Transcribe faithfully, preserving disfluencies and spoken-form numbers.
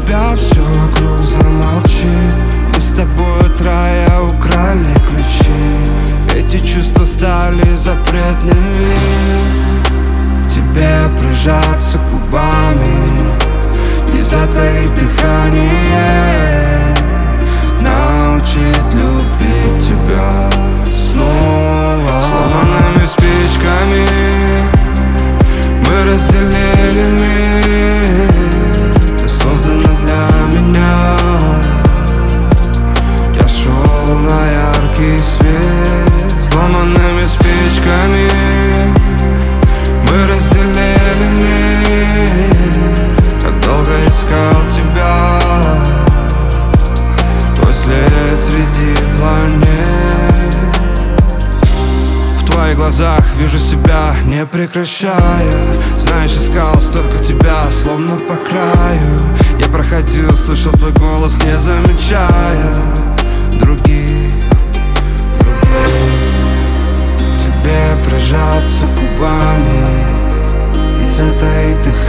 тебя все вокруг замолчит. Мы с тобой от рая украли ключи. Эти чувства стали запретными. К тебе прижаться губами и затаить дыхание, научить любить тебя снова. Сломанными спичками мы разделили мир. Ты создана для меня. Я шел на яркий свет. Сломанными спичками мы разделили мир. Как долго искал тебя, твой след среди планет. В твоих глазах вижу себя, не прекращая. Знаешь, искал столько тебя, словно по краю. Я проходил, слышал твой голос, не замечая других, других. К тебе прижаться губами и затаить дыхание,